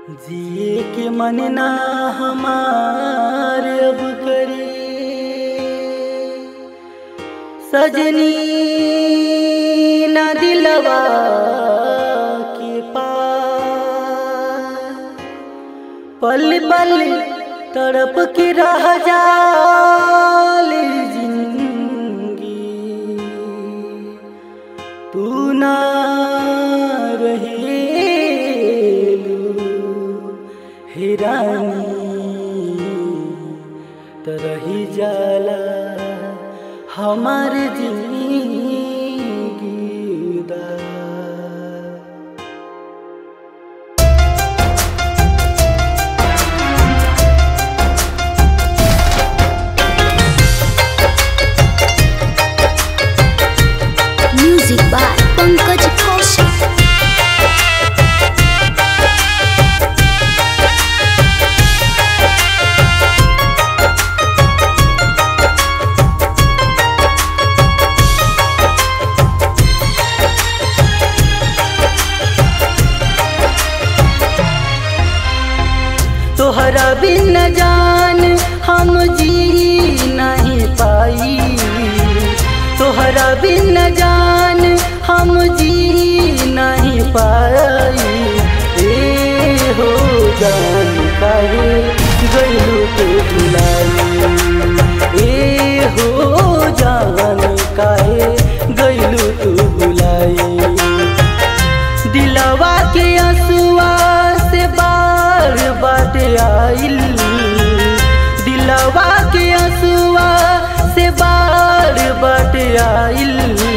जिए के मन ना हमार अब करे सजनी ना दिलवा के पार पल पल तड़प के रह जाले जिंदगी तू ना रानी तरही जाला हमार जिंदगी दा। Music by Pankaj Kaushik. तोहरा बिन जान हम जी नहीं पाई, तोहरा बिन जान हम जी नहीं पाई। ए हो जान काहे गइलू तो भुलाई, ए हो जान काहे गइलू तो भुलाई। दिलवा के आंसुआ से बार बार आइल, दिलवा के आंसुआ से बार बार आइल।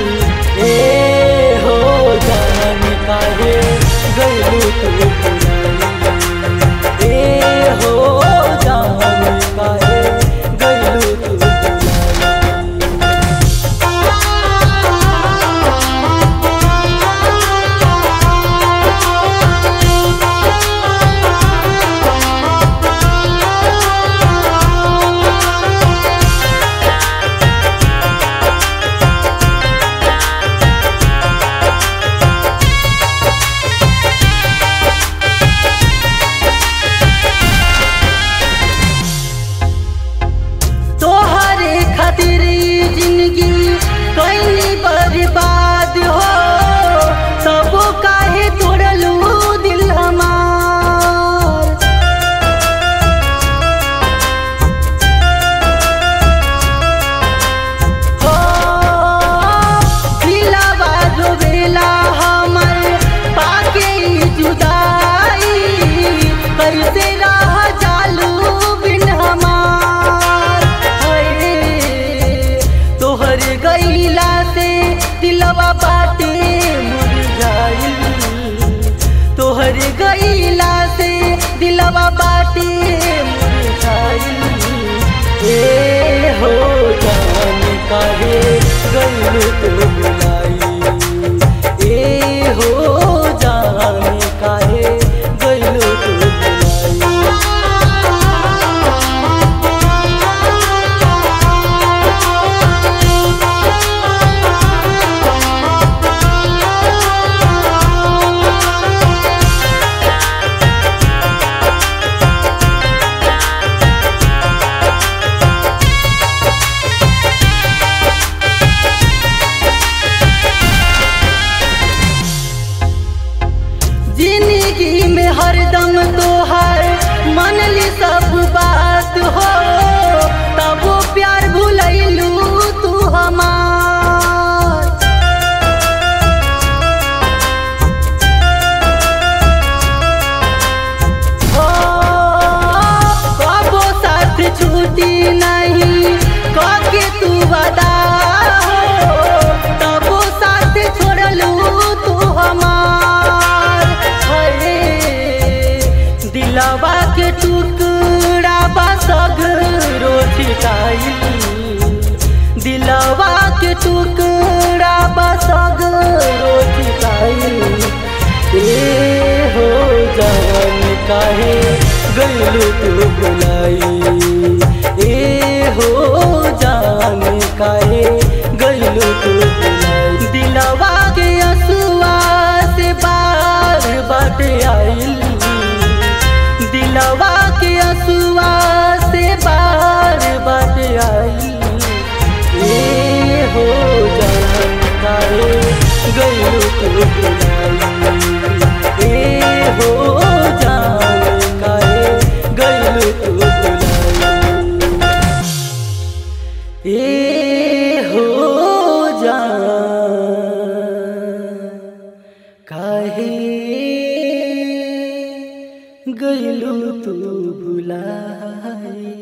ए हो जान काहे गइलू तो भुलाई, ए हो जान काहे गइलू तो भुलाई। जिंदगी कहीं बर्बाद हो तब काहे तोड़लू दिल हमार। हो दिलवा रोवेला हमर पाके जुदाई, कैसे रह जालू बिन हमार। तोहर गईला से दिलवा बाटे मुरझाइल, तोहर गईला से दिलवा बाटे मुरझाइल। ए हो जान काहे गइलू तो भुलाई, ए हो जान काहे गइलू तो भुलाई। जिंदगी में हरदम तोहार मनली सब बात हो तब प्यार भुलैलू तू हमार। हो कबो साथ छूटी नहीं काके तू वादा हो तबो साथ छोड़लू तू हमार। दिलवा के टुकड़ा बसगरो छिटाइल, दिलवा के टुकड़ा बसगरो छिटाइल। ए हो जान काहे गइलू तो भुलाई, ए हो जान काहे गइलू तो भुलाई। दिलवा के आंसुआ से बार बार आइल, गइलू तू भुलाई।